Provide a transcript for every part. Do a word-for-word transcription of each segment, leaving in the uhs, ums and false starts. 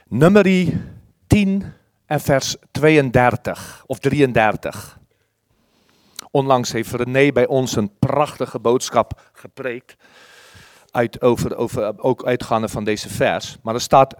Numeri tien en vers tweeëndertig of drieëndertig. Onlangs heeft René bij ons een prachtige boodschap gepreekt. Uit, over, over, ook uitgaande van deze vers. Maar er staat: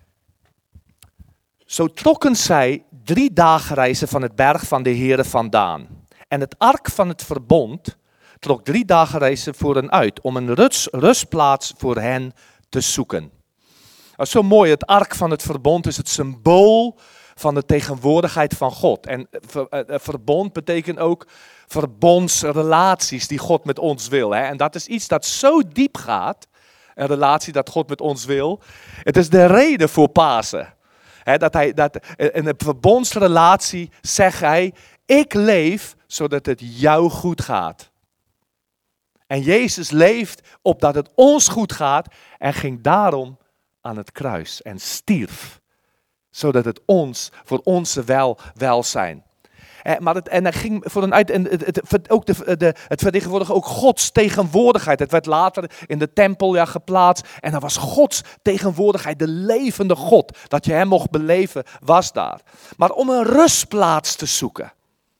Zo trokken zij drie dagen reizen van het berg van de Heere vandaan. En het ark van het verbond trok drie dagen reizen voor hen uit, om een rust, rustplaats voor hen te zoeken. Dat is zo mooi, het ark van het verbond is het symbool van de tegenwoordigheid van God. En ver, uh, verbond betekent ook verbondsrelaties die God met ons wil. Hè? En dat is iets dat zo diep gaat, een relatie dat God met ons wil. Het is de reden voor Pasen. Hè, dat hij, dat, in een verbondsrelatie zegt hij: ik leef zodat het jou goed gaat. En Jezus leeft opdat het ons goed gaat en ging daarom aan het kruis en stierf. Zodat het ons, voor onze wel, welzijn. Eh, maar het, en hij ging voor een uit, en het, het, het, ook de, de, het vertegenwoordigde ook Gods tegenwoordigheid. Het werd later in de tempel ja, geplaatst. En dat was Gods tegenwoordigheid, de levende God. Dat je hem mocht beleven, was daar. Maar om een rustplaats te zoeken.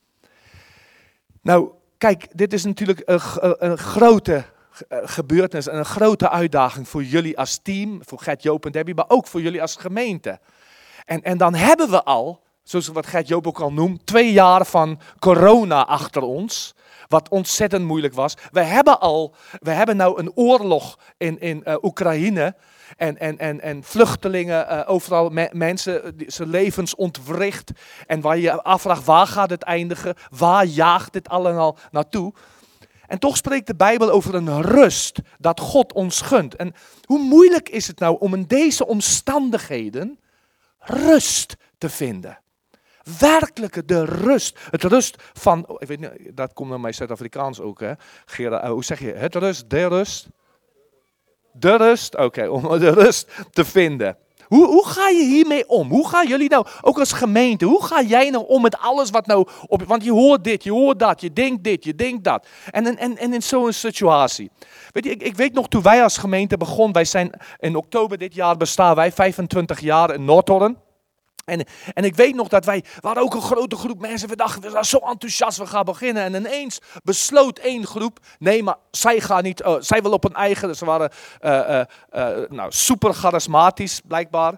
Nou, kijk, dit is natuurlijk een, een grote gebeurtenis en een grote uitdaging voor jullie als team, voor Gert, Joop en Debbie, maar ook voor jullie als gemeente. En, en dan hebben we al, zoals wat Gert, Joop ook al noemt, twee jaar van corona achter ons, wat ontzettend moeilijk was. We hebben al, we hebben nou een oorlog in, in uh, Oekraïne en, en, en, en vluchtelingen, uh, overal me, mensen, die, zijn levens ontwricht. En waar je je afvraagt, waar gaat het eindigen? Waar jaagt dit allemaal naartoe? En toch spreekt de Bijbel over een rust dat God ons gunt. En hoe moeilijk is het nou om in deze omstandigheden rust te vinden? Werkelijke de rust. Het rust van, oh, ik weet niet, dat komt naar mij Zuid-Afrikaans ook, hè? Gera, uh, hoe zeg je? Het rust, de rust? De rust, oké, okay, om de rust te vinden. Hoe, hoe ga je hiermee om? Hoe gaan jullie nou, ook als gemeente, hoe ga jij nou om met alles wat nou op... Want je hoort dit, je hoort dat, je denkt dit, je denkt dat. En, en, en in zo'n situatie. Weet je, ik, ik weet nog, toen wij als gemeente begonnen, wij zijn in oktober dit jaar bestaan wij vijfentwintig jaar in Noordhoorn. En, en ik weet nog dat wij, we hadden ook een grote groep mensen, we dachten, we zijn zo enthousiast, we gaan beginnen. En ineens besloot één groep, nee, maar zij gaan niet, uh, zij wil op hun eigen, ze waren uh, uh, uh, nou, super charismatisch blijkbaar.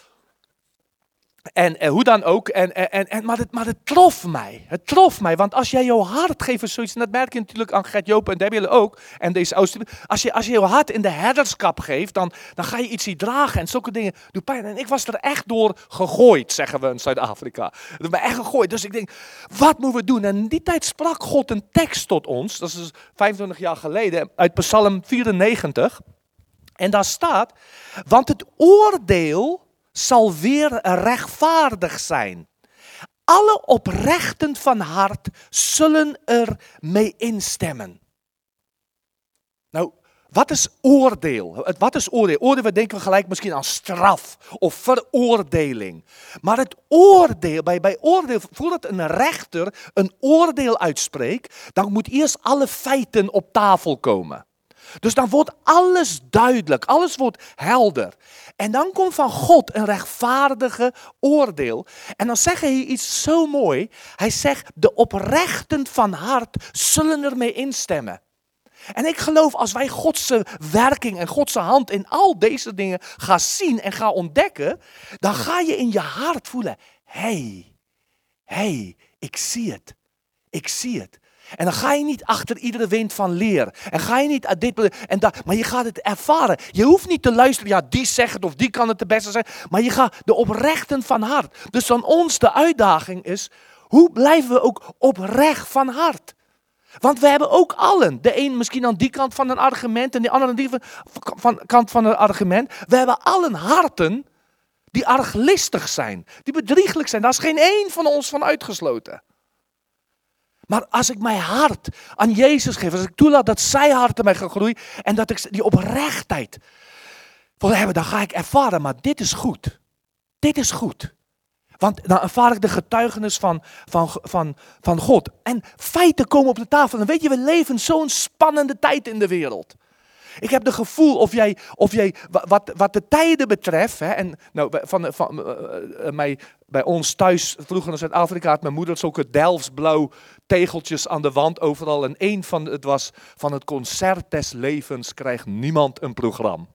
En, en hoe dan ook, en, en, en, maar, het, maar het trof mij, het trof mij, want als jij jouw hart geeft zoiets, en dat merk je natuurlijk aan Gert, Joop en Debbie ook, en deze oudste, als je, als je jouw hart in de herderskap geeft, dan, dan ga je iets zien dragen en zulke dingen doen pijn. En ik was er echt door gegooid, zeggen we in Zuid-Afrika. Ik ben echt gegooid, dus ik denk, wat moeten we doen? En in die tijd sprak God een tekst tot ons, dat is dus vijfentwintig jaar geleden, uit Psalm vierennegentig, en daar staat, want het oordeel zal weer rechtvaardig zijn. Alle oprechten van hart zullen er mee instemmen. Nou, wat is oordeel? Wat is oordeel? Oordeel, we denken gelijk misschien aan straf of veroordeling. Maar het oordeel, bij, bij oordeel, voordat een rechter een oordeel uitspreekt, dan moet eerst alle feiten op tafel komen. Dus dan wordt alles duidelijk, alles wordt helder. En dan komt van God een rechtvaardige oordeel. En dan zegt hij iets zo mooi. Hij zegt, de oprechten van hart zullen ermee instemmen. En ik geloof, als wij Gods werking en Gods hand in al deze dingen gaan zien en gaan ontdekken, dan ga je in je hart voelen, hé, hey, hé, hey, ik zie het, ik zie het. En dan ga je niet achter iedere wind van leer. En ga je niet uit dit en dat. Maar je gaat het ervaren. Je hoeft niet te luisteren. Ja, die zegt het of die kan het de beste zijn. Maar je gaat de oprechten van hart. Dus van ons de uitdaging is. Hoe blijven we ook oprecht van hart? Want we hebben ook allen. De een misschien aan die kant van een argument. En de ander aan die van, van, kant van een argument. We hebben allen harten die arglistig zijn. Die bedrieglijk zijn. Daar is geen één van ons van uitgesloten. Maar als ik mijn hart aan Jezus geef, als ik toelaat dat zijn hart in mij gaat groeien en dat ik die oprechtheid wil hebben, dan ga ik ervaren, maar dit is goed. Dit is goed. Want dan ervaar ik de getuigenis van, van, van, van God. En feiten komen op de tafel. En weet je, we leven zo'n spannende tijd in de wereld. Ik heb het gevoel of jij, of jij wat, wat de tijden betreft, hè, en nou, van, van, uh, uh, mij, bij ons thuis, vroeger in Zuid-Afrika, had mijn moeder zulke Delftsblauw tegeltjes aan de wand overal. En één van het was van het concert des levens krijgt niemand een programma.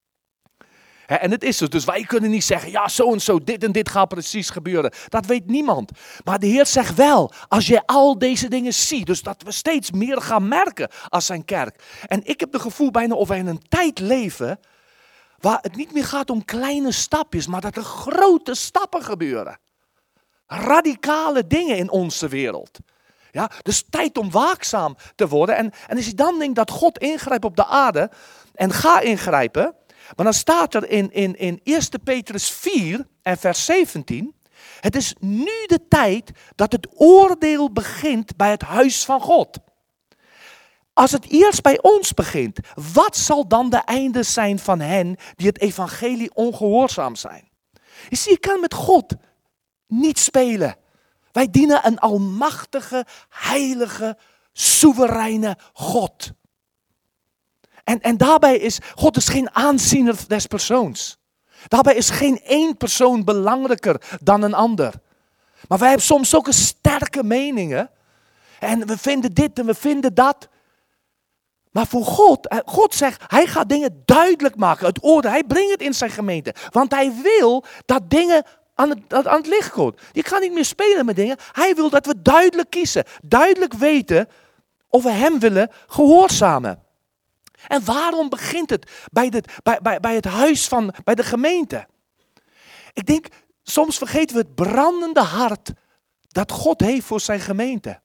He, en het is het, dus wij kunnen niet zeggen, ja zo en zo, dit en dit gaat precies gebeuren. Dat weet niemand. Maar de Heer zegt wel, als je al deze dingen ziet, dus dat we steeds meer gaan merken als zijn kerk. En ik heb het gevoel bijna of wij in een tijd leven, waar het niet meer gaat om kleine stapjes, maar dat er grote stappen gebeuren. Radicale dingen in onze wereld. Ja, dus tijd om waakzaam te worden. En, en als je dan denkt dat God ingrijpt op de aarde en gaat ingrijpen, maar dan staat er in, in, in eerste Petrus vier en vers zeventien. Het is nu de tijd dat het oordeel begint bij het huis van God. Als het eerst bij ons begint, wat zal dan de einde zijn van hen die het evangelie ongehoorzaam zijn? Je ziet, je kan met God niet spelen. Wij dienen een almachtige, heilige, soevereine God. En, en daarbij is, God is geen aanziener des persoons. Daarbij is geen één persoon belangrijker dan een ander. Maar wij hebben soms zulke sterke meningen. En we vinden dit en we vinden dat. Maar voor God, God zegt, hij gaat dingen duidelijk maken. Het oordeel, hij brengt het in zijn gemeente. Want hij wil dat dingen aan het, aan het licht komen. Je kan niet meer spelen met dingen. Hij wil dat we duidelijk kiezen. Duidelijk weten of we hem willen gehoorzamen. En waarom begint het bij, dit, bij, bij, bij het huis van, bij de gemeente? Ik denk, soms vergeten we het brandende hart dat God heeft voor zijn gemeente.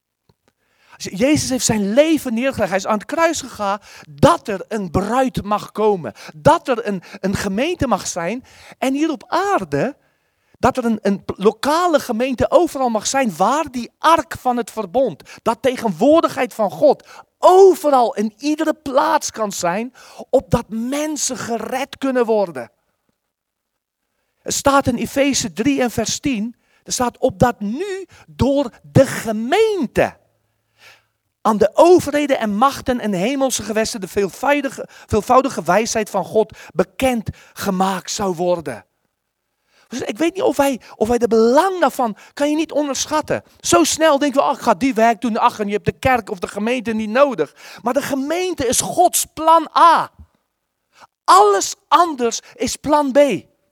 Jezus heeft zijn leven neergelegd. Hij is aan het kruis gegaan dat er een bruid mag komen. Dat er een, een gemeente mag zijn. En hier op aarde, dat er een, een lokale gemeente overal mag zijn waar die ark van het verbond, dat tegenwoordigheid van God, overal in iedere plaats kan zijn, opdat mensen gered kunnen worden. Er staat in Efeze drie en vers tien, er staat opdat nu door de gemeente aan de overheden en machten en hemelse gewesten de veelvoudige, veelvoudige wijsheid van God bekend gemaakt zou worden. Dus ik weet niet of wij, of wij de belang daarvan, kan je niet onderschatten. Zo snel denken we, ach, ik ga die werk doen, ach, en je hebt de kerk of de gemeente niet nodig. Maar de gemeente is Gods plan A. Alles anders is plan B.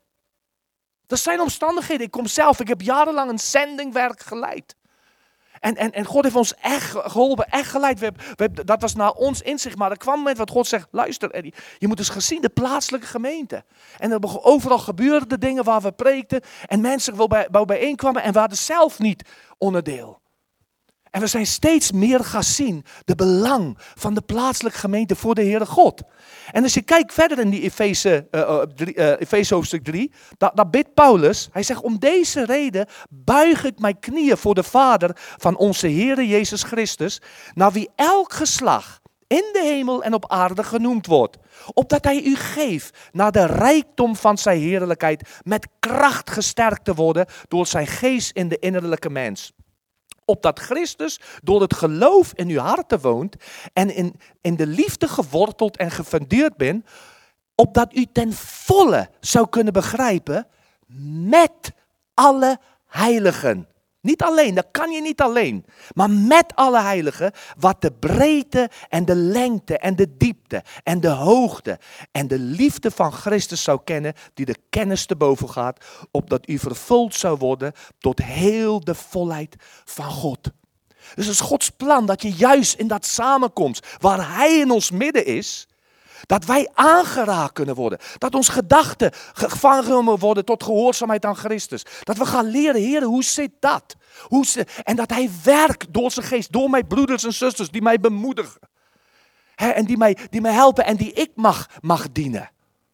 Dat zijn omstandigheden. Ik kom zelf, ik heb jarenlang een zendingwerk geleid. En, en, en God heeft ons echt geholpen, echt geleid. We hebben, we hebben, dat was naar ons inzicht. Maar er kwam een moment wat God zegt, luister Eddie, je moet eens gaan zien de plaatselijke gemeente. En er overal gebeurden de dingen waar we preekten. En mensen wel bij, bij bijeenkwamen en we hadden zelf niet onderdeel. En we zijn steeds meer gaan zien de belang van de plaatselijke gemeente voor de Heere God. En als je kijkt verder in die Efeze, uh, drie, uh, Efeze hoofdstuk drie, daar, daar bidt Paulus, hij zegt, om deze reden buig ik mijn knieën voor de Vader van onze Heere Jezus Christus, naar wie elk geslacht in de hemel en op aarde genoemd wordt, opdat hij u geeft naar de rijkdom van zijn heerlijkheid met kracht gesterkt te worden door zijn geest in de innerlijke mens. Opdat Christus door het geloof in uw harten woont en in, in de liefde geworteld en gefundeerd bent, opdat u ten volle zou kunnen begrijpen met alle heiligen. Niet alleen, dat kan je niet alleen, maar met alle heiligen wat de breedte en de lengte en de diepte en de hoogte en de liefde van Christus zou kennen, die de kennis te boven gaat, opdat u vervuld zou worden tot heel de volheid van God. Dus het is Gods plan dat je juist in dat samenkomst, waar Hij in ons midden is, dat wij aangeraakt kunnen worden. Dat ons gedachten gevangen genomen worden tot gehoorzaamheid aan Christus. Dat we gaan leren, Heer, hoe zit dat? Hoe zit... En dat Hij werkt door zijn geest, door mijn broeders en zusters die mij bemoedigen. He, en die mij, die mij helpen en die ik mag, mag dienen.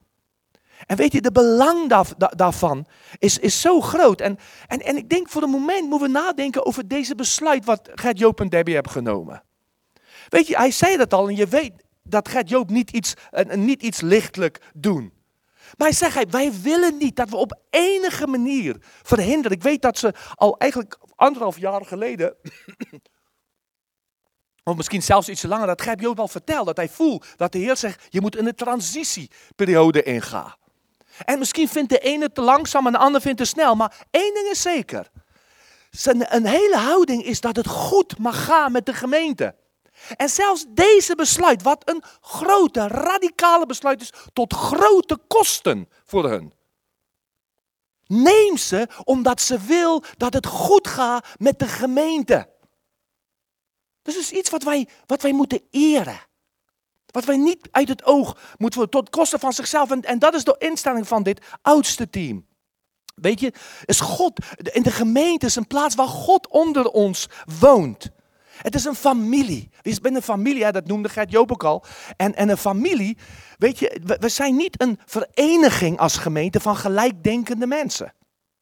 En weet je, de belang daar, da, daarvan is, is zo groot. En, en, en ik denk voor een moment moeten we nadenken over deze besluit wat Gert, Joop en Debbie hebben genomen. Weet je, hij zei dat al en je weet dat Gert Joop niet iets, uh, niet iets lichtelijk doen. Maar hij zegt, wij willen niet dat we op enige manier verhinderen. Ik weet dat ze al eigenlijk anderhalf jaar geleden of misschien zelfs iets langer, dat heb Job al verteld, dat hij voelt dat de Heer zegt, je moet in een transitieperiode ingaan. En misschien vindt de ene te langzaam en de ander vindt te snel, maar één ding is zeker. Zijn, een hele houding is dat het goed mag gaan met de gemeente. En zelfs deze besluit, wat een grote, radicale besluit is, tot grote kosten voor hun. Neem ze omdat ze wil dat het goed gaat met de gemeente. Dus het is iets wat wij, wat wij moeten eren. Wat wij niet uit het oog moeten worden, tot kosten van zichzelf. En, en dat is de instelling van dit oudste team. Weet je, is God, in de gemeente is een plaats waar God onder ons woont. Het is een familie. We zijn een familie, hè, dat noemde Gert Joop ook al. En, en een familie, weet je, we, we zijn niet een vereniging als gemeente van gelijkdenkende mensen.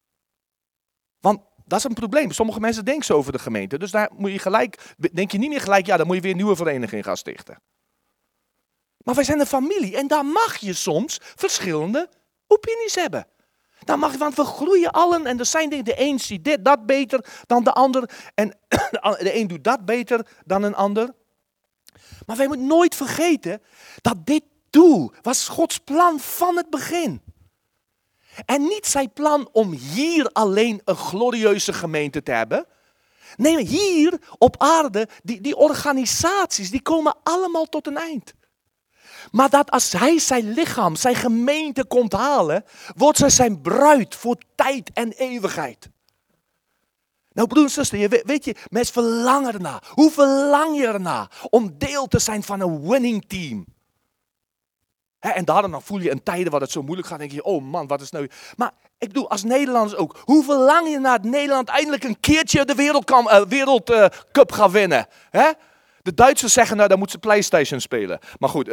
Want dat is een probleem. Sommige mensen denken zo over de gemeente. Dus daar moet je gelijk, denk je niet meer gelijk, ja, dan moet je weer een nieuwe vereniging gaan stichten. Maar wij zijn een familie en daar mag je soms verschillende opinies hebben. Dan mag je, want we groeien allen en er zijn dingen, de een ziet dit, dat beter dan de ander. En de een doet dat beter dan een ander. Maar wij moeten nooit vergeten dat dit doel was Gods plan van het begin. En niet zijn plan om hier alleen een glorieuze gemeente te hebben. Nee, hier op aarde, die, die organisaties, die komen allemaal tot een eind. Maar dat als hij zijn lichaam, zijn gemeente komt halen, wordt zij zijn bruid voor tijd en eeuwigheid. Nou broer en zuster, je weet, weet je, mensen verlangen ernaar. Hoe verlang je ernaar om deel te zijn van een winning team? He, en daarom dan voel je in tijden waar het zo moeilijk gaat, denk je, oh man, wat is nou... Maar ik bedoel, als Nederlanders ook, hoe verlang je naar dat Nederland eindelijk een keertje de wereldcup uh, wereld, uh, gaat winnen? He? De Duitsers zeggen, nou, dan moeten ze PlayStation spelen. Maar goed,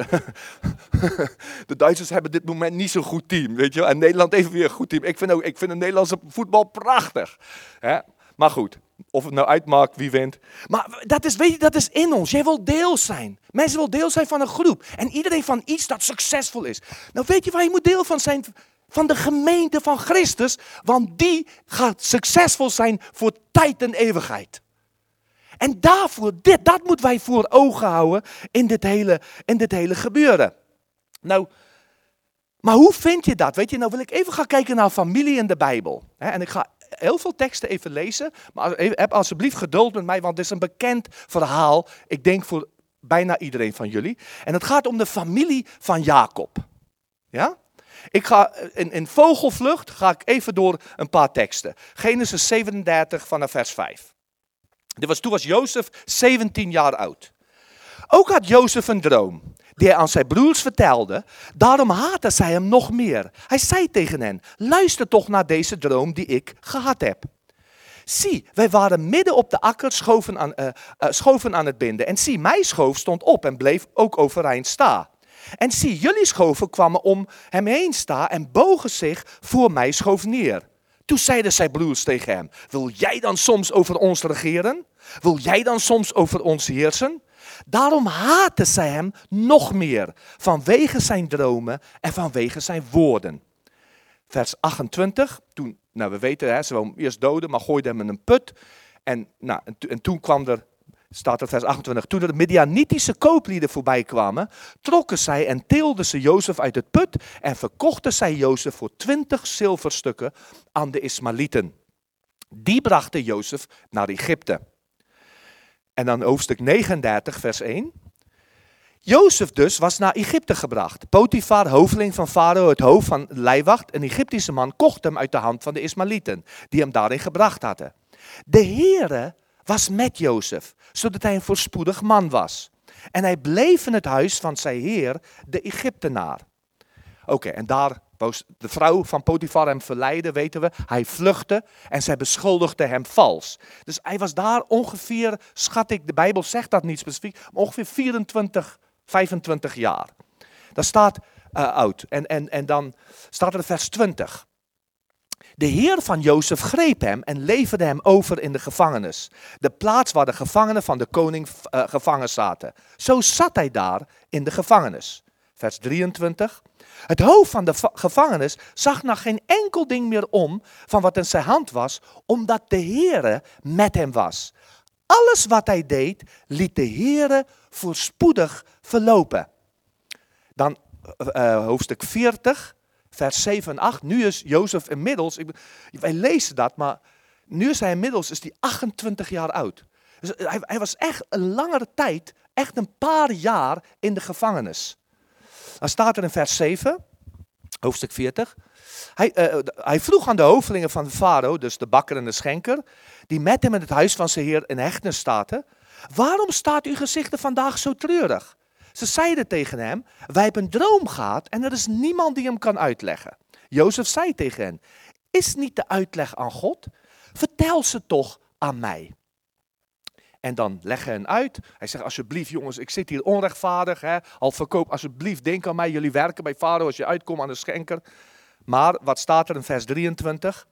de Duitsers hebben dit moment niet zo'n goed team, weet je wel. En Nederland heeft weer een goed team. Ik vind, ook, ik vind het Nederlandse voetbal prachtig. Hè? Maar goed, of het nou uitmaakt wie wint. Maar dat is, weet je, dat is in ons. Jij wil deel zijn. Mensen willen deel zijn van een groep. En iedereen van iets dat succesvol is. Nou, weet je waar je moet deel van zijn? Van de gemeente van Christus. Want die gaat succesvol zijn voor tijd en eeuwigheid. En daarvoor, dit, dat moeten wij voor ogen houden in dit hele, in dit hele gebeuren. Nou, maar hoe vind je dat? Weet je, nou wil ik even gaan kijken naar familie in de Bijbel. En ik ga heel veel teksten even lezen, maar heb alsjeblieft geduld met mij, want het is een bekend verhaal. Ik denk voor bijna iedereen van jullie. En het gaat om de familie van Jacob. Ja? Ik ga in, in vogelvlucht ga ik even door een paar teksten. Genesis zevenendertig vanaf vers vijf. Dit was, toen was Jozef zeventien jaar oud. Ook had Jozef een droom, die hij aan zijn broers vertelde. Daarom haatte zij hem nog meer. Hij zei tegen hen, luister toch naar deze droom die ik gehad heb. Zie, wij waren midden op de akker schoven aan, uh, uh, schoven aan het binden. En zie, mijn schoof stond op en bleef ook overeind staan. En zie, jullie schoven kwamen om hem heen staan en bogen zich voor mijn schoof neer. Toen zeiden zijn broers tegen hem, wil jij dan soms over ons regeren? Wil jij dan soms over ons heersen? Daarom haatten zij hem nog meer, vanwege zijn dromen en vanwege zijn woorden. Vers achtentwintig, toen, nou we weten, hè, ze wou hem eerst doden, maar gooiden hem in een put. En, nou, en, en toen kwam er, staat er vers achtentwintig, toen er de Midianitische kooplieden voorbij kwamen, trokken zij en tilden ze Jozef uit het put en verkochten zij Jozef voor twintig zilverstukken aan de Ismaëlieten. Die brachten Jozef naar Egypte. En dan hoofdstuk negenendertig, vers één. Jozef dus was naar Egypte gebracht. Potifar, hoofdeling van Farao, het hoofd van de lijfwacht, een Egyptische man, kocht hem uit de hand van de Ismaëlieten, die hem daarin gebracht hadden. De Heere was met Jozef, zodat hij een voorspoedig man was. En hij bleef in het huis van zijn heer, de Egyptenaar. Oké, okay, en daar wou de vrouw van Potifar hem verleiden, weten we. Hij vluchtte en zij beschuldigde hem vals. Dus hij was daar ongeveer, schat ik, de Bijbel zegt dat niet specifiek, maar ongeveer vierentwintig, vijfentwintig jaar. Dat staat uh, oud. En, en, en dan staat er vers twintig. De heer van Jozef greep hem en leverde hem over in de gevangenis. De plaats waar de gevangenen van de koning uh, gevangen zaten. Zo zat hij daar in de gevangenis. Vers drieëntwintig. Het hoofd van de gevangenis zag naar geen enkel ding meer om van wat in zijn hand was, omdat de Heere met hem was. alles wat hij deed, liet de Heere voorspoedig verlopen. Dan uh, hoofdstuk veertig, vers zeven en acht. Nu is Jozef inmiddels, ik, wij lezen dat, maar nu is hij inmiddels is hij achtentwintig jaar oud. Dus hij, hij was echt een langere tijd, echt een paar jaar in de gevangenis. Dan staat er in vers zeven, hoofdstuk veertig. Hij, uh, hij vroeg aan de hovelingen van de farao, dus de bakker en de schenker, die met hem in het huis van zijn heer in hechtenis zaten: waarom staat uw gezichten vandaag zo treurig? Ze zeiden tegen hem: wij hebben een droom gehad en er is niemand die hem kan uitleggen. Jozef zei tegen hen: is niet de uitleg aan God? Vertel ze toch aan mij. En dan leggen hen uit. Hij zegt: alsjeblieft jongens, ik zit hier onrechtvaardig. Hè? Al verkoop, alsjeblieft, denk aan mij. Jullie werken bij farao als je uitkomt aan de schenker. Maar wat staat er in vers drieëntwintig?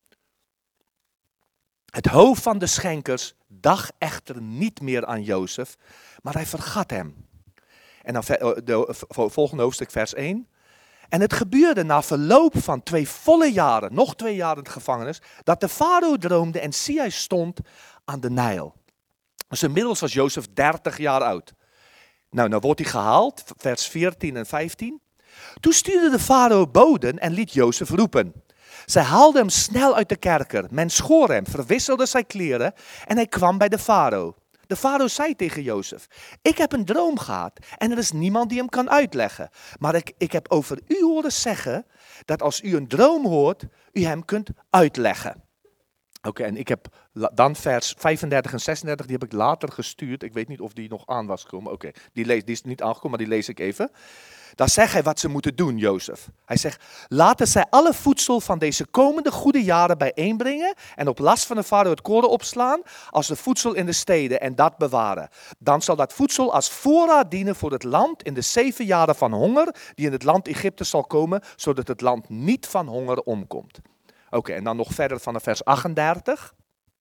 Het hoofd van de schenkers dacht echter niet meer aan Jozef, maar hij vergat hem. En dan de volgende hoofdstuk, vers één. En het gebeurde na verloop van twee volle jaren, nog twee jaar in de gevangenis, dat de farao droomde en zie hij stond aan de Nijl. Dus inmiddels was Jozef dertig jaar oud. Nou, nou wordt hij gehaald, vers veertien en vijftien. Toen stuurde de farao boden en liet Jozef roepen. Zij haalden hem snel uit de kerker. Men schoor hem, verwisselde zijn kleren en hij kwam bij de farao. De farao zei tegen Jozef: ik heb een droom gehad en er is niemand die hem kan uitleggen. Maar ik, ik heb over u horen zeggen dat als u een droom hoort, u hem kunt uitleggen. Oké, okay, en ik heb dan vers vijfendertig en zesendertig, die heb ik later gestuurd. Ik weet niet of die nog aan was gekomen. Oké, okay, die, die is niet aangekomen, maar die lees ik even. Dan zegt hij wat ze moeten doen, Jozef. Hij zegt: laten zij alle voedsel van deze komende goede jaren bijeenbrengen en op last van de farao het koren opslaan als de voedsel in de steden en dat bewaren. Dan zal dat voedsel als voorraad dienen voor het land in de zeven jaren van honger die in het land Egypte zal komen, zodat het land niet van honger omkomt. Oké, okay, en dan nog verder van de vers achtendertig.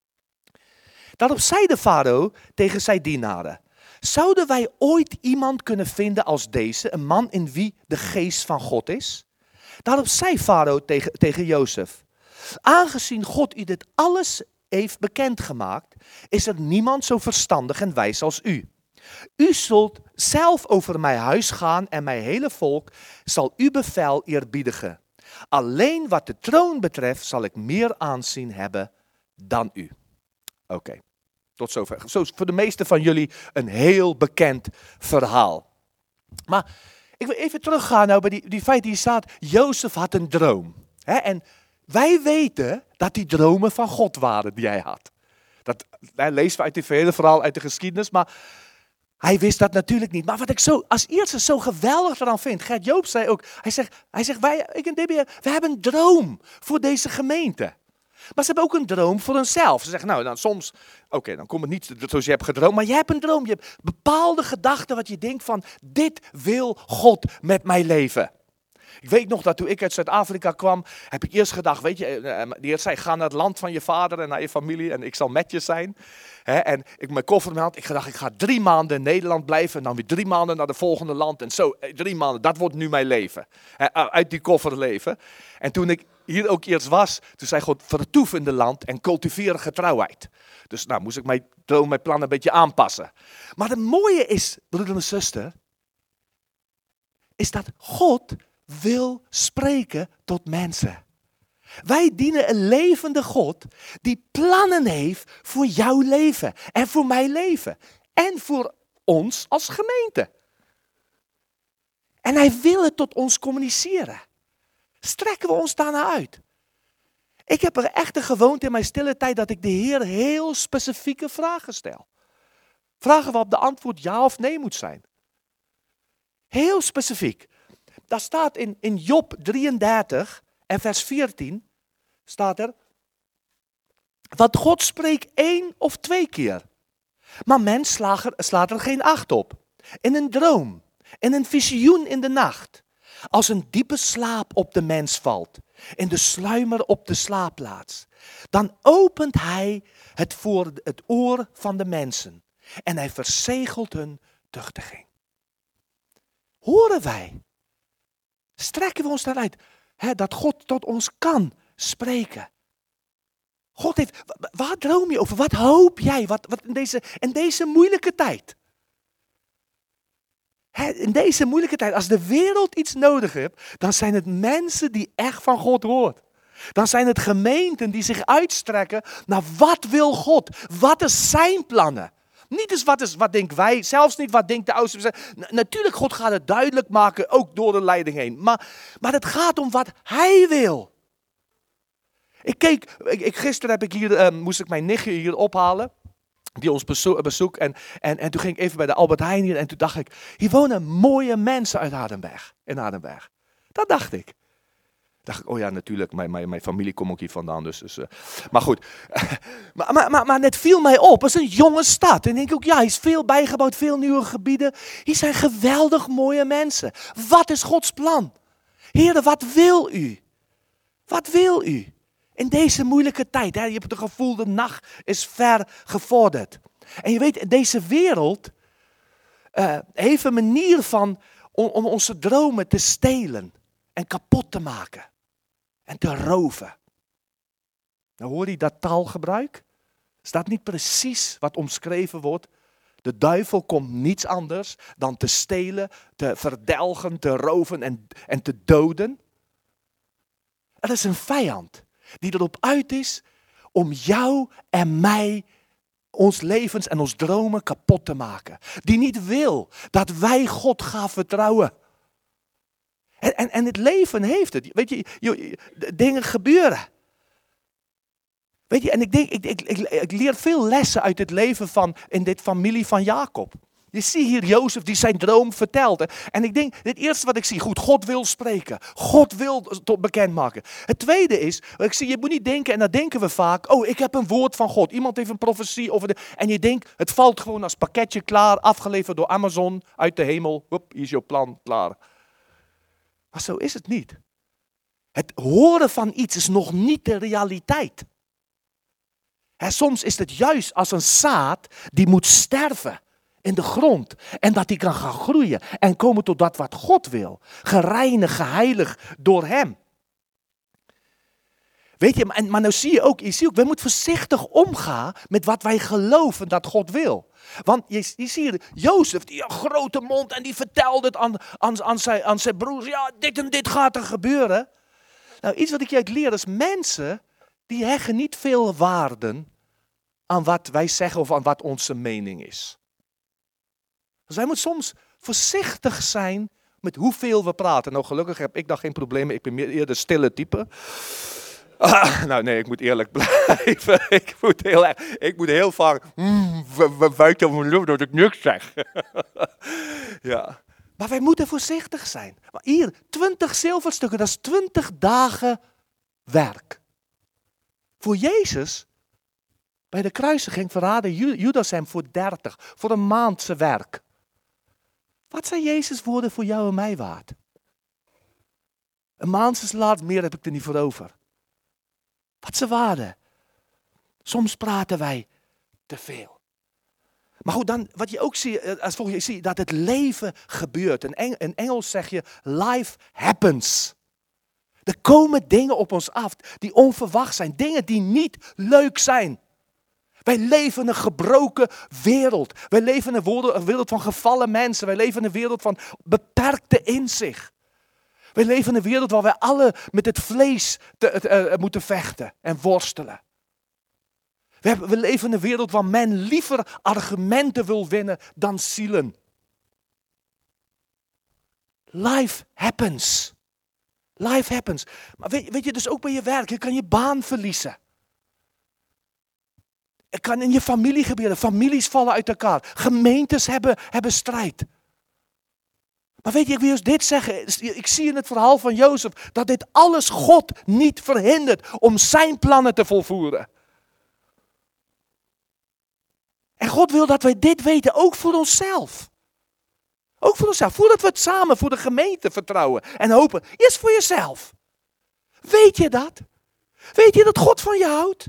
Daarop zei de farao tegen zijn dienaren: zouden wij ooit iemand kunnen vinden als deze, een man in wie de geest van God is? Daarop zei farao tegen, tegen Jozef: aangezien God u dit alles heeft bekendgemaakt, is er niemand zo verstandig en wijs als u. U zult zelf over mijn huis gaan en mijn hele volk zal uw bevel eerbiedigen. Alleen wat de troon betreft zal ik meer aanzien hebben dan u. Oké. Okay. Tot zover. Zo is voor de meesten van jullie een heel bekend verhaal. Maar ik wil even teruggaan nou bij die, die feit die staat: Jozef had een droom. He, en wij weten dat die dromen van God waren die hij had. Dat he, lezen we uit het hele verhaal, uit de geschiedenis, maar hij wist dat natuurlijk niet. Maar wat ik zo als eerste zo geweldig eraan vind, Gert Joop zei ook, hij zegt, hij zegt wij, ik en Debbie, we hebben een droom voor deze gemeente. Maar ze hebben ook een droom voor hunzelf. Ze zeggen, nou, dan soms, oké, okay, dan komt het niet zoals je hebt gedroomd. Maar je hebt een droom, je hebt bepaalde gedachten wat je denkt van, dit wil God met mijn leven. Ik weet nog dat toen ik uit Zuid-Afrika kwam, heb ik eerst gedacht, weet je, de Heer zei, ga naar het land van je vader en naar je familie en ik zal met je zijn. He, en ik mijn koffer had, ik gedacht, ik ga drie maanden in Nederland blijven en dan weer drie maanden naar de volgende land. En zo, drie maanden, dat wordt nu mijn leven. He, uit die koffer leven. En toen ik hier ook eerst was, toen zei God, vertoef in de land en cultiveer getrouwheid. Dus nou moest ik mijn droom, mijn plan een beetje aanpassen. Maar het mooie is, broeder en zuster, is dat God wil spreken tot mensen. Wij dienen een levende God die plannen heeft voor jouw leven en voor mijn leven. En voor ons als gemeente. En hij wil het tot ons communiceren. Strekken we ons daarna uit. Ik heb er echt een gewoonte in mijn stille tijd dat ik de Heer heel specifieke vragen stel. Vragen waarop de antwoord ja of nee moet zijn. Heel specifiek. Daar staat in, in Job drieëndertig en vers veertien, staat er, want God spreekt één of twee keer, maar mens slaat er, slaat er geen acht op. In een droom, in een visioen in de nacht, als een diepe slaap op de mens valt, in de sluimer op de slaapplaats, dan opent hij het voor het oor van de mensen en hij verzegelt hun tuchtiging. Horen wij? Strekken we ons daaruit, hè, dat God tot ons kan spreken. God heeft, waar droom je over? Wat hoop jij? Wat, wat in, deze, in deze moeilijke tijd? He, in deze moeilijke tijd, als de wereld iets nodig heeft, dan zijn het mensen die echt van God hoort. Dan zijn het gemeenten die zich uitstrekken naar wat wil God? Wat is zijn plannen? Niet eens wat, is, wat denken wij, zelfs niet wat denkt de oudste. Natuurlijk, God gaat het duidelijk maken, ook door de leiding heen. Maar, maar het gaat om wat hij wil. Ik keek, ik, ik, gisteren heb ik hier, uh, moest ik mijn nichtje hier ophalen. Die ons bezoek, bezoek en, en, en toen ging ik even bij de Albert Heijn hier en toen dacht ik, hier wonen mooie mensen uit Hardenberg, in Hardenberg. Dat dacht ik. Dacht ik, oh ja, natuurlijk, mijn, mijn, mijn familie komt ook hier vandaan. Dus, dus, uh, maar goed, maar, maar, maar, maar net viel mij op, het is een jonge stad. En ik denk ook, ja, hier is veel bijgebouwd, veel nieuwe gebieden. Hier zijn geweldig mooie mensen. Wat is Gods plan? Heren, wat wil u? Wat wil u? In deze moeilijke tijd, hè, je hebt het gevoel, de nacht is ver gevorderd. En je weet, deze wereld uh, heeft een manier van om, om onze dromen te stelen en kapot te maken. En te roven. Nou hoor je dat taalgebruik? Is dat niet precies wat omschreven wordt? De duivel komt niets anders dan te stelen, te verdelgen, te roven en, en te doden. Er is een vijand die erop uit is om jou en mij, ons levens en ons dromen kapot te maken. Die niet wil dat wij God gaan vertrouwen. En, en, en het leven heeft het. Weet je, je, je dingen gebeuren. Weet je, en ik, denk, ik, ik, ik, ik leer veel lessen uit het leven van, in dit familie van Jacob. Je ziet hier Jozef die zijn droom vertelt. En ik denk, het eerste wat ik zie, goed, God wil spreken. God wil tot bekendmaken. Het tweede is, ik zie, je moet niet denken, en dat denken we vaak, oh, ik heb een woord van God. Iemand heeft een profetie over de, en je denkt, het valt gewoon als pakketje klaar, afgeleverd door Amazon, uit de hemel. Hup, hier is jouw plan, klaar. Maar zo is het niet. Het horen van iets is nog niet de realiteit. He, soms is het juist als een zaad die moet sterven in de grond. En dat die kan gaan groeien en komen tot dat wat God wil. Gereinigd, geheiligd door hem. Weet je, maar, maar nou zie je ook, je ziet ook, we moeten voorzichtig omgaan met wat wij geloven dat God wil. Want je, je ziet Jozef, die een grote mond en die vertelde het aan, aan, aan, zijn, aan zijn broers. Ja, dit en dit gaat er gebeuren. Nou, iets wat ik je leer is, mensen die hechten niet veel waarde aan wat wij zeggen of aan wat onze mening is. Dus wij moeten soms voorzichtig zijn met hoeveel we praten. Nou, gelukkig heb ik daar geen problemen. Ik ben meer eerder stille type. Ah, nou nee, ik moet eerlijk blijven. Ik moet heel, ik moet heel vaak mm, buiten mijn lucht dat ik niks zeg. Ja. Maar wij moeten voorzichtig zijn. Maar hier, twintig zilverstukken, dat is twintig dagen werk. Voor Jezus, bij de kruisiging verraadde Judas hem voor dertig, voor een maand zijn werk. Wat zijn Jezus' woorden voor jou en mij waard? Een maand is laat, meer heb ik er niet voor over. Wat is de waarde? Soms praten wij te veel. Maar goed, dan, wat je ook ziet, als volgende, je ziet dat het leven gebeurt. In, Eng, in Engels zeg je, life happens. Er komen dingen op ons af die onverwacht zijn. Dingen die niet leuk zijn. Wij leven in een gebroken wereld. Wij leven in een wereld van gevallen mensen. Wij leven in een wereld van beperkte inzicht. Wij leven in een wereld waar wij alle met het vlees te, te, uh, moeten vechten en worstelen. We, hebben, we leven in een wereld waar men liever argumenten wil winnen dan zielen. Life happens. Life happens. Maar weet, weet je, dus ook bij je werk, je kan je baan verliezen. Het kan in je familie gebeuren. Families vallen uit elkaar. Gemeentes hebben, hebben strijd. Maar weet je, ik wil eens dit zeggen. Ik zie in het verhaal van Jozef dat dit alles God niet verhindert om zijn plannen te volvoeren. En God wil dat wij dit weten, ook voor onszelf. Ook voor onszelf. Voordat we het samen voor de gemeente vertrouwen en hopen. Eerst voor jezelf. Weet je dat? Weet je dat God van je houdt?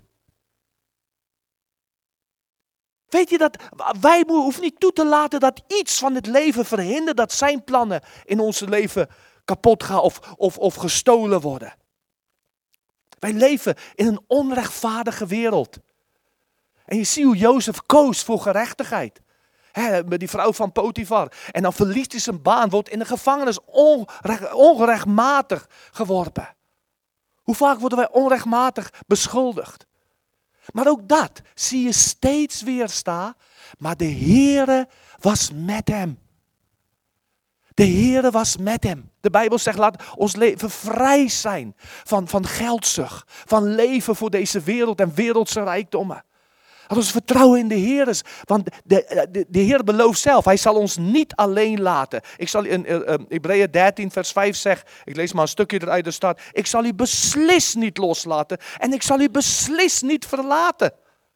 Weet je dat wij hoeven niet toe te laten dat iets van het leven verhindert dat zijn plannen in ons leven kapot gaan of, of, of gestolen worden. Wij leven in een onrechtvaardige wereld. En je ziet hoe Jozef koos voor gerechtigheid. He, met die vrouw van Potifar. En dan verliest hij zijn baan, wordt in de gevangenis onrecht, onrechtmatig geworpen. Hoe vaak worden wij onrechtmatig beschuldigd? Maar ook dat zie je steeds weer staan. Maar de Heere was met hem. De Heere was met hem. De Bijbel zegt, laat ons leven vrij zijn van, van geldzucht. Van leven voor deze wereld en wereldse rijkdommen. Laat ons vertrouwen in de Heer is. Want de, de, de Heer belooft zelf, hij zal ons niet alleen laten. Ik zal in uh, Hebreeën dertien vers vijf zeggen, ik lees maar een stukje eruit, er staat, ik zal u beslist niet loslaten en ik zal u beslist niet verlaten.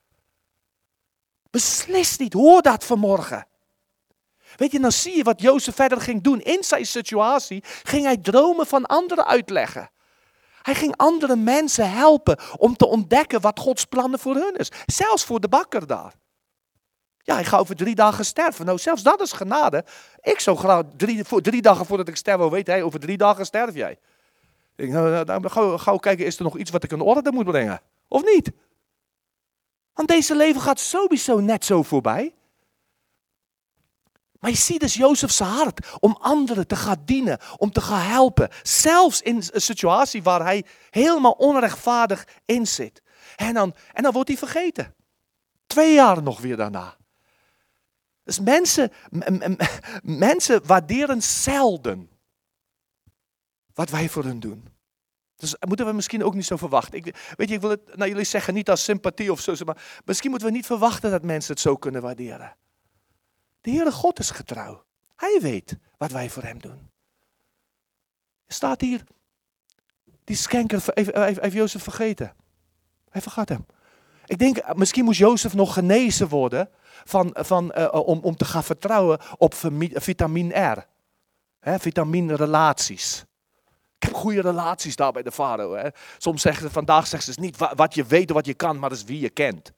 Beslist niet, hoor dat vanmorgen. Weet je, dan zie je wat Jozef verder ging doen. In zijn situatie ging hij dromen van anderen uitleggen. Hij ging andere mensen helpen om te ontdekken wat Gods plannen voor hun is. Zelfs voor de bakker daar. Ja, ik ga over drie dagen sterven. Nou, zelfs dat is genade. Ik zou graag drie, voor, drie dagen voordat ik sterf, weet hij, over drie dagen sterf jij. Ik denk, nou, nou, gauw, gauw kijken, is er nog iets wat ik in orde moet brengen? Of niet? Want deze leven gaat sowieso net zo voorbij. Maar je ziet dus Jozef's hart om anderen te gaan dienen, om te gaan helpen. Zelfs in een situatie waar hij helemaal onrechtvaardig in zit. En dan, en dan wordt hij vergeten. Twee jaar nog weer daarna. Dus mensen, m- m- mensen waarderen zelden wat wij voor hun doen. Dus moeten we misschien ook niet zo verwachten. Ik, weet je, ik wil het naar jullie zeggen, niet als sympathie of zo, maar misschien moeten we niet verwachten dat mensen het zo kunnen waarderen. De Heere God is getrouw. Hij weet wat wij voor hem doen. Er staat hier, die schenker heeft, heeft Jozef vergeten. Hij vergat hem. Ik denk, misschien moest Jozef nog genezen worden van, van, uh, om, om te gaan vertrouwen op vitamine R. He, vitamine relaties. Ik heb goede relaties daar bij de farao. Hè. Soms zeggen ze, vandaag zeggen ze niet wat je weet of wat je kan, maar dat is wie je kent.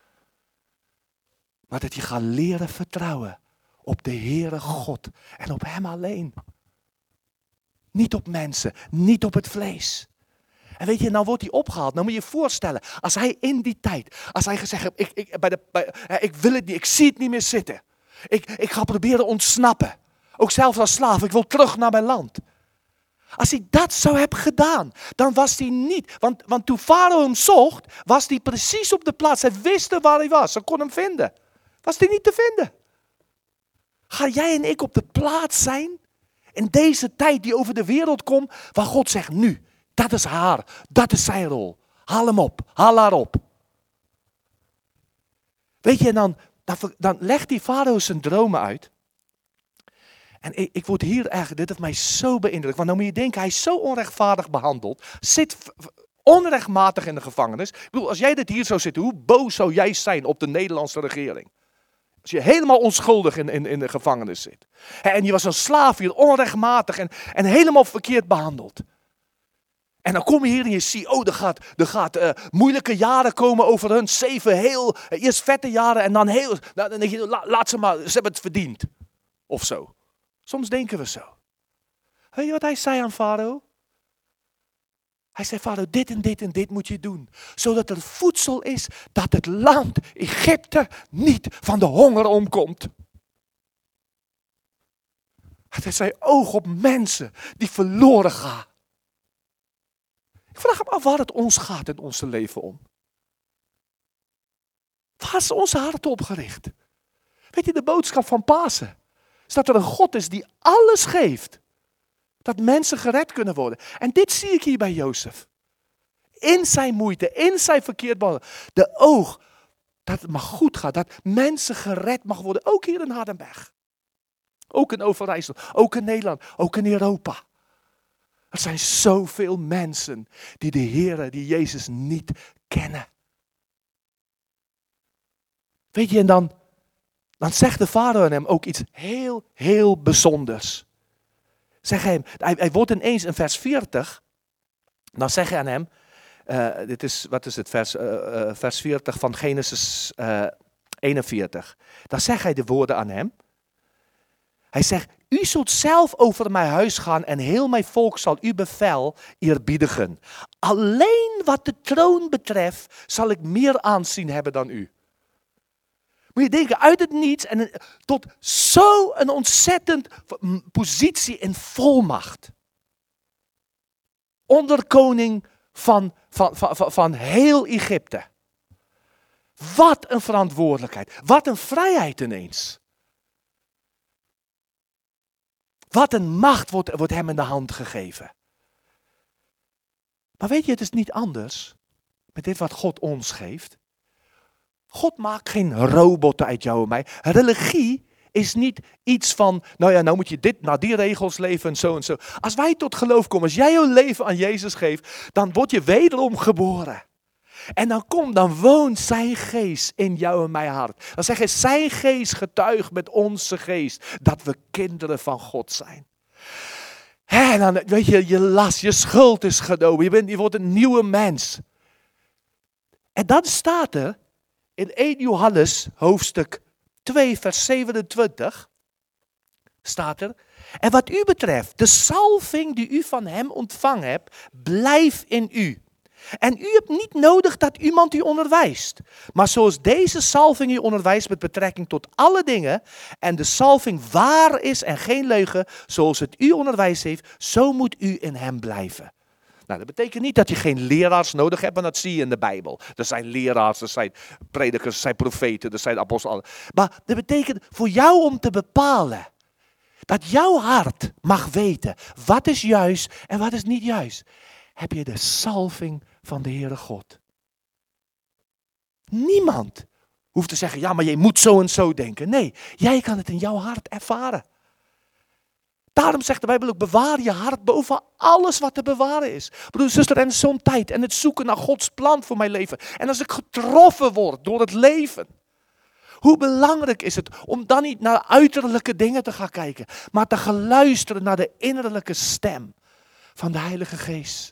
Maar dat je gaat leren vertrouwen op de Heere God en op hem alleen. Niet op mensen, niet op het vlees. En weet je, nou wordt hij opgehaald. Nou moet je je voorstellen, als hij in die tijd, als hij gezegd heeft, ik, ik, bij de, bij, ik wil het niet, ik zie het niet meer zitten. Ik, ik ga proberen ontsnappen. Ook zelfs als slaaf, ik wil terug naar mijn land. Als hij dat zou hebben gedaan, dan was hij niet, want, want toen Farao hem zocht, was hij precies op de plaats. Hij wist waar hij was, ze kon hem vinden. Was hij niet te vinden. Ga jij en ik op de plaats zijn, in deze tijd die over de wereld komt, waar God zegt, nu, dat is haar, dat is zijn rol. Haal hem op, haal haar op. Weet je, en dan, dan, dan legt die Farao zijn dromen uit. En ik, ik word hier echt, dit heeft mij zo beïndrukt. Want dan moet je denken, hij is zo onrechtvaardig behandeld. Zit onrechtmatig in de gevangenis. Ik bedoel, als jij dit hier zou zitten, hoe boos zou jij zijn op de Nederlandse regering? Als je helemaal onschuldig in, in, in de gevangenis zit. En je was een slaaf hier, onrechtmatig en, en helemaal verkeerd behandeld. En dan kom je hier en je ziet, oh, er gaat, er gaat uh, moeilijke jaren komen over hun. Zeven heel, eerst vette jaren en dan heel, nou, dan denk je, la, laat ze maar, ze hebben het verdiend. Of zo. Soms denken we zo. Weet je wat hij zei aan Farao? Hij zei, Farao, dit en dit en dit moet je doen. Zodat er voedsel is dat het land Egypte niet van de honger omkomt. Hij zei, oog op mensen die verloren gaan. Ik vraag me af waar het ons gaat in ons leven om. Waar is onze hart op gericht? Weet je, de boodschap van Pasen is dat er een God is die alles geeft. Dat mensen gered kunnen worden. En dit zie ik hier bij Jozef. In zijn moeite, in zijn verkeerd behandelen. De oog dat het maar goed gaat. Dat mensen gered mag worden. Ook hier in Hardenberg. Ook in Overijssel. Ook in Nederland. Ook in Europa. Er zijn zoveel mensen die de Heer, die Jezus niet kennen. Weet je, en dan, dan zegt de Farao aan hem ook iets heel, heel bijzonders. Zeg hem, hij, hij wordt ineens in vers veertig, dan zeg hij aan hem, uh, dit is, wat is het, vers, uh, uh, vers veertig van Genesis uh, eenenveertig. Dan zegt hij de woorden aan hem. Hij zegt, u zult zelf over mijn huis gaan en heel mijn volk zal uw bevel eerbiedigen. Alleen wat de troon betreft zal ik meer aanzien hebben dan u. Moet je denken, uit het niets en tot zo'n ontzettend positie in volmacht. Onderkoning van, van, van, van, van heel Egypte. Wat een verantwoordelijkheid. Wat een vrijheid ineens. Wat een macht wordt, wordt hem in de hand gegeven. Maar weet je, het is niet anders met dit wat God ons geeft. God maakt geen robotten uit jou en mij. Religie is niet iets van, nou ja, nou moet je dit, naar die regels leven en zo en zo. Als wij tot geloof komen, als jij jouw leven aan Jezus geeft, dan word je wederom geboren. En dan komt, dan woont zijn geest in jou en mijn hart. Dan zeg je, zijn geest getuigt met onze geest dat we kinderen van God zijn. En dan, weet je, je last, je schuld is genomen. Je, bent, je wordt een nieuwe mens. En dan staat er in eerste Johannes hoofdstuk twee vers zevenentwintig. Staat er. En wat u betreft, de salving die u van hem ontvangen hebt, blijft in u. En u hebt niet nodig dat iemand u onderwijst. Maar zoals deze salving u onderwijst met betrekking tot alle dingen. En de salving waar is en geen leugen. Zoals het u onderwijs heeft. Zo moet u in hem blijven. Nou, dat betekent niet dat je geen leraars nodig hebt. Want dat zie je in de Bijbel. Er zijn leraars, er zijn predikers, er zijn profeten, er zijn apostelen. Maar dat betekent voor jou om te bepalen. Dat jouw hart mag weten. Wat is juist en wat is niet juist. Heb je de salving van de Heere God. Niemand hoeft te zeggen, ja, maar je moet zo en zo denken. Nee, jij kan het in jouw hart ervaren. Daarom zegt de Bijbel ook, bewaar je hart boven alles wat te bewaren is. Broer, zuster, en zo'n tijd en het zoeken naar Gods plan voor mijn leven. En als ik getroffen word door het leven. Hoe belangrijk is het om dan niet naar uiterlijke dingen te gaan kijken. Maar te gaan luisteren naar de innerlijke stem van de Heilige Geest.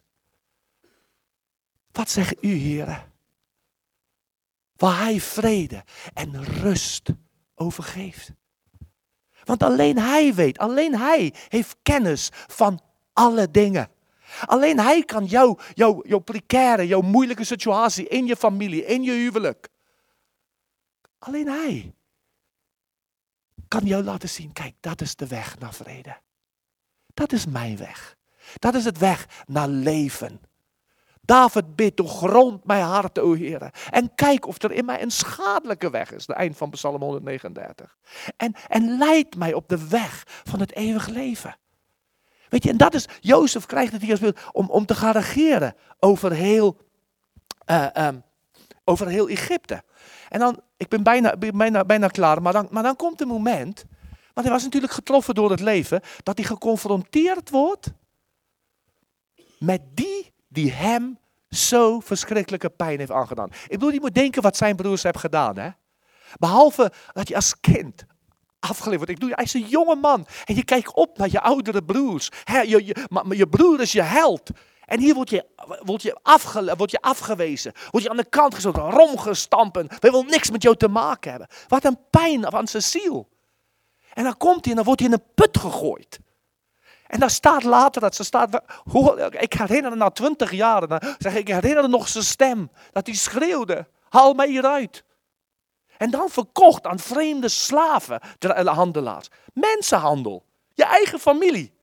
Wat zegt u, Heere? Waar hij vrede en rust overgeeft. Want alleen hij weet, alleen hij heeft kennis van alle dingen. Alleen hij kan jou, jou, jouw precaire, jouw moeilijke situatie in je familie, in je huwelijk. Alleen hij kan jou laten zien, kijk, dat is de weg naar vrede. Dat is mijn weg. Dat is het weg naar leven. David bidt, doorgrond mijn hart, o Heere. En kijk of er in mij een schadelijke weg is. De eind van Psalm honderdnegenendertig. En, en leid mij op de weg van het eeuwige leven. Weet je, en dat is, Jozef krijgt het hier als beeld om, om te gaan regeren over heel, uh, um, over heel Egypte. En dan, ik ben bijna, bijna, bijna klaar, maar dan, maar dan komt een moment, want hij was natuurlijk getroffen door het leven, dat hij geconfronteerd wordt met die die hem zo verschrikkelijke pijn heeft aangedaan. Ik bedoel, je moet denken wat zijn broers hebben gedaan. Hè? Behalve dat je als kind afgeleefd wordt. Ik bedoel, hij is een jonge man. En je kijkt op naar je oudere broers. Hè, je, je, maar je broer is je held. En hier word je, word je, afge, word je afgewezen. Word je aan de kant gestoten, romgestampen. Wij willen niks met jou te maken hebben. Wat een pijn aan zijn ziel. En dan komt hij en dan wordt hij in een put gegooid. En daar staat later dat ze staat, ik herinner me na twintig jaar, dan zeg ik, ik herinner me nog zijn stem, dat hij schreeuwde, haal mij hieruit. En dan verkocht aan vreemde slaven, de handelaars. Mensenhandel, je eigen familie.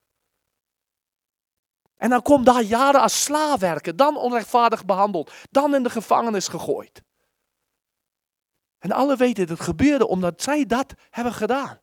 En dan komt daar jaren als slaaf werken, dan onrechtvaardig behandeld, dan in de gevangenis gegooid. En alle weten dat het gebeurde omdat zij dat hebben gedaan.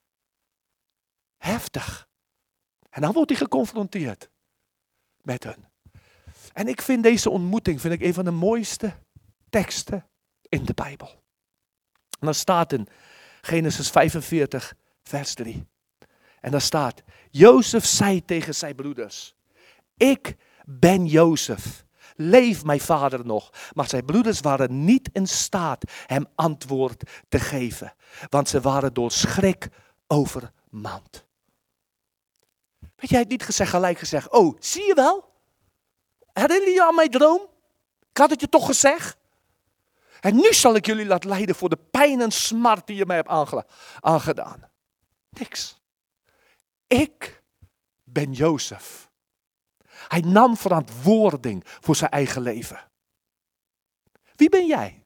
Heftig. En dan wordt hij geconfronteerd met hen. En ik vind deze ontmoeting vind ik een van de mooiste teksten in de Bijbel. En dat staat in Genesis vijfenveertig, vers drie. En daar staat, Jozef zei tegen zijn broeders, ik ben Jozef, leef mijn vader nog. Maar zijn broeders waren niet in staat hem antwoord te geven, want ze waren door schrik overmand. Weet jij het niet gezegd, gelijk gezegd, oh, zie je wel? Herinner je je aan mijn droom? Ik had het je toch gezegd? En nu zal ik jullie laten lijden voor de pijn en smart die je mij hebt aangedaan. Niks. Ik ben Jozef. Hij nam verantwoording voor zijn eigen leven. Wie ben jij?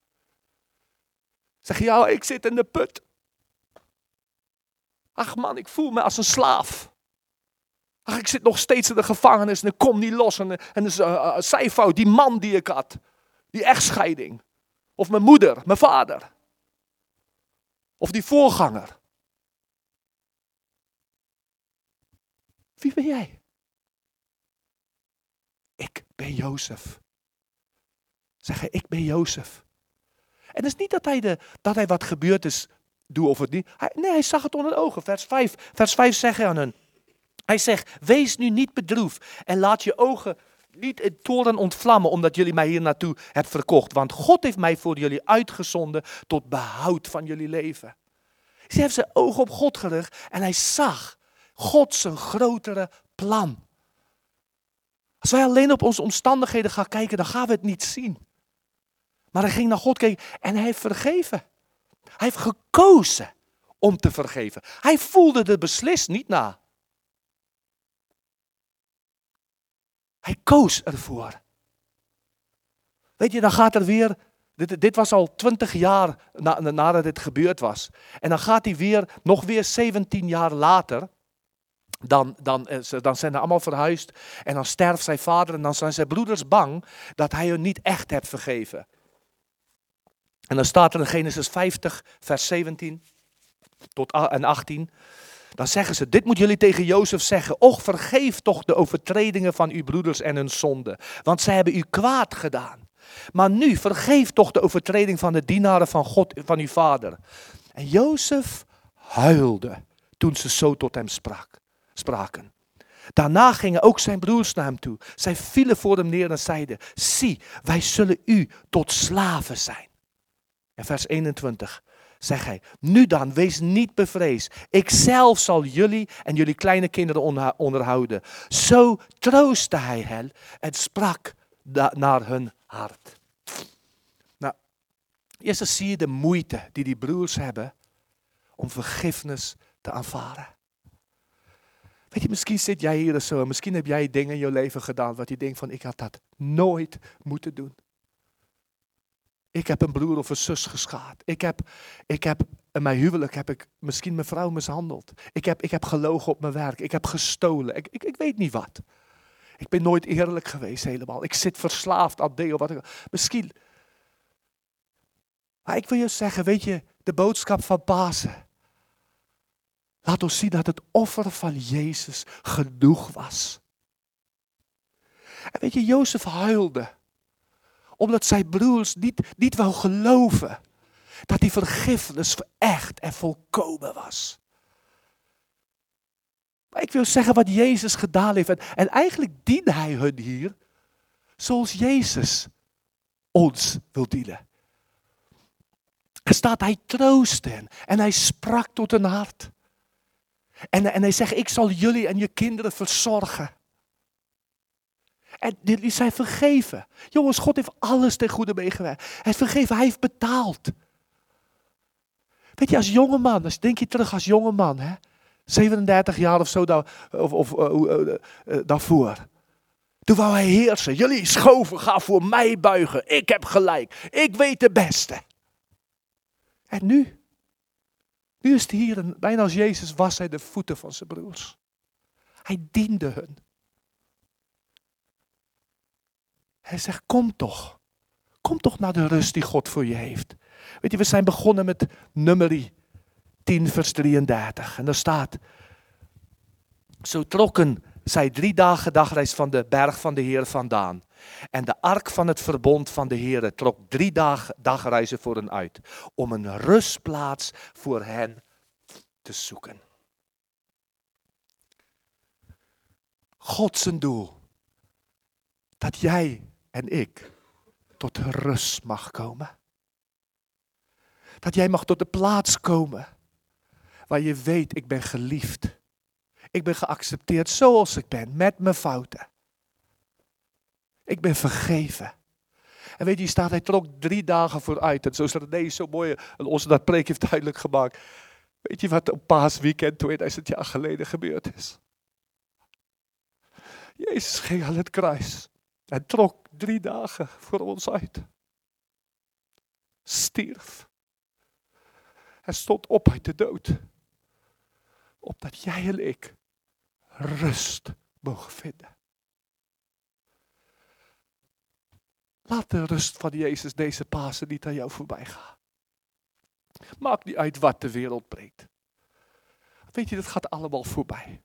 Zeg je, ja, ik zit in de put. Ach man, ik voel me als een slaaf. Ach, ik zit nog steeds in de gevangenis en ik kom niet los. En, en dus, uh, uh, zijfout, die man die ik had. Die echtscheiding. Of mijn moeder, mijn vader. Of die voorganger. Wie ben jij? Ik ben Jozef. Zeg je, ik ben Jozef. En het is niet dat hij, de, dat hij wat gebeurd is, doe of het niet. Hij, nee, hij zag het onder de ogen. Vers vijf, vers vijf zegt hij aan hen. Hij zegt, wees nu niet bedroefd en laat je ogen niet in toorn ontvlammen omdat jullie mij hier naartoe hebben verkocht. Want God heeft mij voor jullie uitgezonden tot behoud van jullie leven. Hij heeft zijn ogen op God gericht en hij zag God zijn grotere plan. Als wij alleen op onze omstandigheden gaan kijken, dan gaan we het niet zien. Maar hij ging naar God kijken en hij heeft vergeven. Hij heeft gekozen om te vergeven. Hij voelde er beslist niet na. Hij koos ervoor. Weet je, dan gaat er weer, dit, dit was al twintig jaar na, nadat dit gebeurd was. En dan gaat hij weer, nog weer zeventien jaar later, dan, dan, dan zijn ze allemaal verhuisd. En dan sterft zijn vader en dan zijn zijn broeders bang dat hij hun niet echt heeft vergeven. En dan staat er in Genesis vijftig, vers zeventien tot en achttien. Dan zeggen ze, dit moet jullie tegen Jozef zeggen. Och, vergeef toch de overtredingen van uw broeders en hun zonden. Want zij hebben u kwaad gedaan. Maar nu, vergeef toch de overtreding van de dienaren van God, van uw vader. En Jozef huilde toen ze zo tot hem sprak, spraken. Daarna gingen ook zijn broers naar hem toe. Zij vielen voor hem neer en zeiden, zie, wij zullen u tot slaven zijn. En vers eenentwintig zegt hij, nu dan, wees niet bevreesd. Ik zelf zal jullie en jullie kleine kinderen onderhouden. Zo troostte hij hen en sprak da- naar hun hart. Nou, eerst zie je de moeite die die broers hebben om vergiffenis te aanvaarden. Weet je, misschien zit jij hier zo, misschien heb jij dingen in je leven gedaan wat je denkt van, ik had dat nooit moeten doen. Ik heb een broer of een zus geschaad. Ik heb, ik heb in mijn huwelijk heb ik misschien mijn vrouw mishandeld. Ik heb, ik heb gelogen op mijn werk. Ik heb gestolen. Ik, ik, ik weet niet wat. Ik ben nooit eerlijk geweest helemaal. Ik zit verslaafd aan deel wat ik. Misschien. Maar ik wil je zeggen, weet je, de boodschap van Pasen. Laat ons zien dat het offer van Jezus genoeg was. En weet je, Jozef huilde. Omdat zijn broers niet, niet wou geloven dat die vergiffenis echt en volkomen was. Maar ik wil zeggen wat Jezus gedaan heeft. En, en eigenlijk diende hij hun hier zoals Jezus ons wil dienen. Er staat, hij troostte hen en hij sprak tot hun hart. En, en hij zegt, ik zal jullie en je kinderen verzorgen. En die zijn vergeven. Jongens, God heeft alles ten goede meegewerkt. Hij heeft vergeven, hij heeft betaald. Weet je, als jongeman, als denk je terug als jongeman, hè, zevenendertig jaar of zo daar, of, of, uh, uh, uh, uh, daarvoor. Toen wou hij heersen. Jullie schoven, ga voor mij buigen. Ik heb gelijk. Ik weet de beste. En nu? Nu is het hier, en bijna als Jezus was hij de voeten van zijn broers. Hij diende hun. Hij zegt, kom toch. Kom toch naar de rust die God voor je heeft. Weet je, we zijn begonnen met nummerie tien vers drieëndertig. En daar staat, zo trokken zij drie dagen dagreis van de berg van de Heer vandaan. En de ark van het verbond van de Heer trok drie dagen dagreizen voor hen uit. Om een rustplaats voor hen te zoeken. God zijn doel. Dat jij en ik tot rust mag komen. Dat jij mag tot de plaats komen waar je weet, ik ben geliefd. Ik ben geaccepteerd zoals ik ben, met mijn fouten. Ik ben vergeven. En weet je, staat, hij trok drie dagen vooruit. En zo staat het, nee, zo mooi, en onze dat preek heeft duidelijk gemaakt. Weet je wat op Paasweekend tweeduizend jaar geleden gebeurd is? Jezus ging aan het kruis en trok drie dagen voor ons uit. Stierf. Hij stond op uit de dood. Opdat jij en ik rust mogen vinden. Laat de rust van Jezus deze Pasen niet aan jou voorbij gaan. Maakt niet uit wat de wereld brengt. Weet je, dat gaat allemaal voorbij.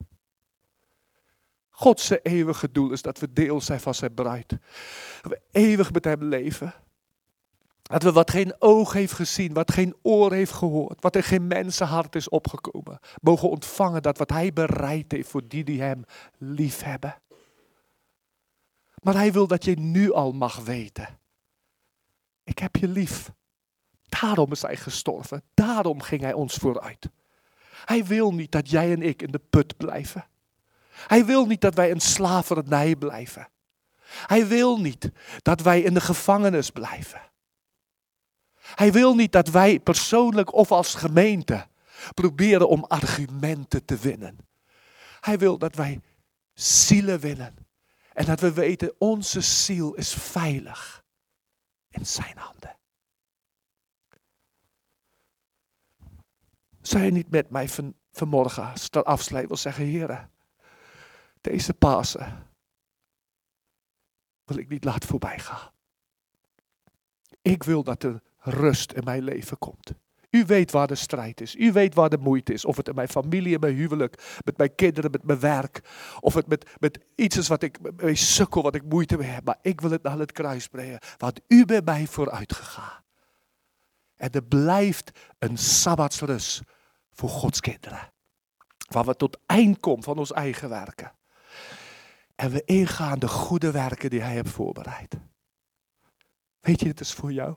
Gods eeuwige doel is dat we deel zijn van zijn bruid. Dat we eeuwig met hem leven. Dat we wat geen oog heeft gezien, wat geen oor heeft gehoord, wat in geen mensenhart is opgekomen, mogen ontvangen dat wat hij bereid heeft voor die die hem lief hebben. Maar hij wil dat je nu al mag weten. Ik heb je lief. Daarom is hij gestorven. Daarom ging hij ons vooruit. Hij wil niet dat jij en ik in de put blijven. Hij wil niet dat wij een slavernij blijven. Hij wil niet dat wij in de gevangenis blijven. Hij wil niet dat wij persoonlijk of als gemeente proberen om argumenten te winnen. Hij wil dat wij zielen winnen. En dat we weten, onze ziel is veilig in zijn handen. Zou je niet met mij van, vanmorgen ter afsluiting wil zeggen, Heere, deze Pasen wil ik niet laten voorbij gaan. Ik wil dat er rust in mijn leven komt. U weet waar de strijd is. U weet waar de moeite is. Of het in mijn familie, in mijn huwelijk, met mijn kinderen, met mijn werk. Of het met, met iets is wat ik mee sukkel, wat ik moeite mee heb. Maar ik wil het naar het kruis brengen. Want u bent mij vooruit gegaan. En er blijft een sabbatsrust voor Gods kinderen. Waar we tot eind komen van ons eigen werken. En we ingaan de goede werken die hij heeft voorbereid. Weet je, het is voor jou.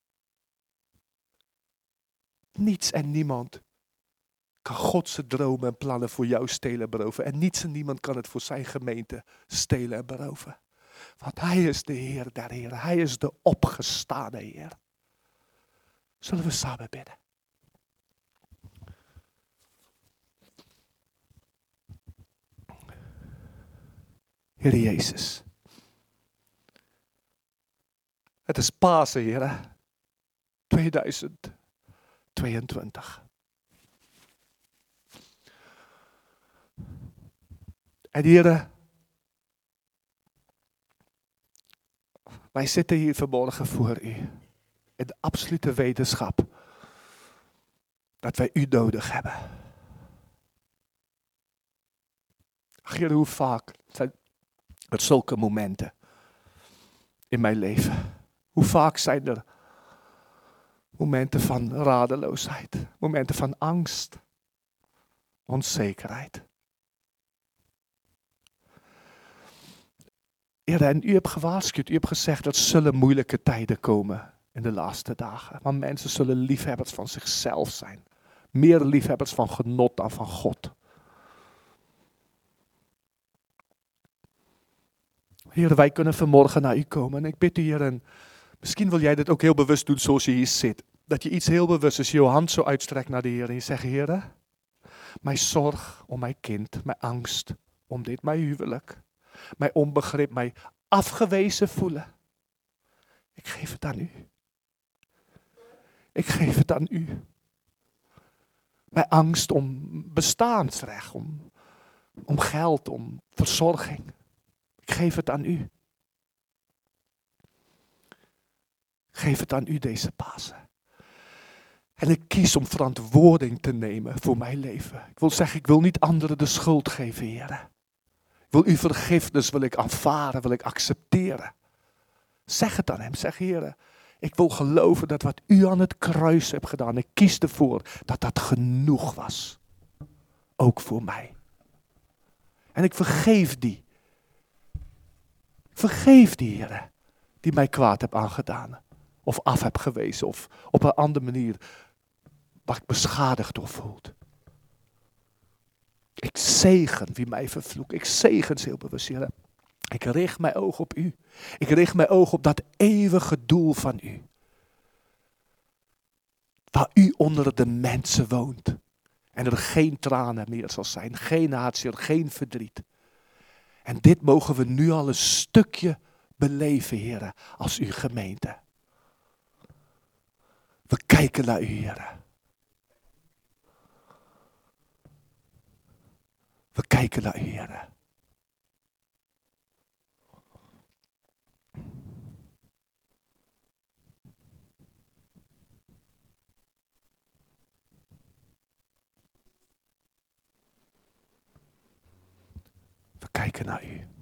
Niets en niemand kan Gods dromen en plannen voor jou stelen en beroven. En niets en niemand kan het voor zijn gemeente stelen en beroven. Want hij is de Heer der Heren. Hij is de opgestane Heer. Zullen we samen bidden? Heer Jezus. Het is Pasen, Heer. tweeduizend tweeëntwintig. En Heer, wij zitten hier vanmorgen voor u. In de absolute wetenschap dat wij u nodig hebben. Heer, hoe vaak zijn er zulke momenten in mijn leven? Hoe vaak zijn er momenten van radeloosheid, momenten van angst, onzekerheid. Heer, en u hebt gewaarschuwd, u hebt gezegd dat zullen moeilijke tijden komen in de laatste dagen. Maar mensen zullen liefhebbers van zichzelf zijn. Meer liefhebbers van genot dan van God. Heer, wij kunnen vanmorgen naar u komen. En ik bid u, Heer, en misschien wil jij dit ook heel bewust doen zoals je hier zit. Dat je iets heel bewust is, je hand zo uitstrekt naar de Heer. En je zegt, Heer, mijn zorg om mijn kind, mijn angst om dit, mijn huwelijk, mijn onbegrip, mijn afgewezen voelen. Ik geef het aan u. Ik geef het aan u. Mijn angst om bestaansrecht, om, om geld, om verzorging. Ik geef het aan u. Ik geef het aan u deze Pasen. En ik kies om verantwoording te nemen voor mijn leven. Ik wil zeggen, ik wil niet anderen de schuld geven, Heer. Ik wil uw vergiffenis, wil ik aanvaarden, wil ik accepteren. Zeg het aan hem, zeg Heer. Ik wil geloven dat wat u aan het kruis hebt gedaan, ik kies ervoor dat dat genoeg was. Ook voor mij. En ik vergeef die. Ik vergeef die, Heer, die mij kwaad heb aangedaan. Of af heb gewezen, of op een andere manier waar ik beschadigd door voel. Ik zegen wie mij vervloekt. Ik zegen ze heel bewust, Heer. Ik richt mijn oog op u. Ik richt mijn oog op dat eeuwige doel van u. Waar u onder de mensen woont. En er geen tranen meer zal zijn, geen hartzeer, geen verdriet. En dit mogen we nu al een stukje beleven, Heer, als uw gemeente. We kijken naar u, Heer. We kijken naar u, Heer. We kijken naar u.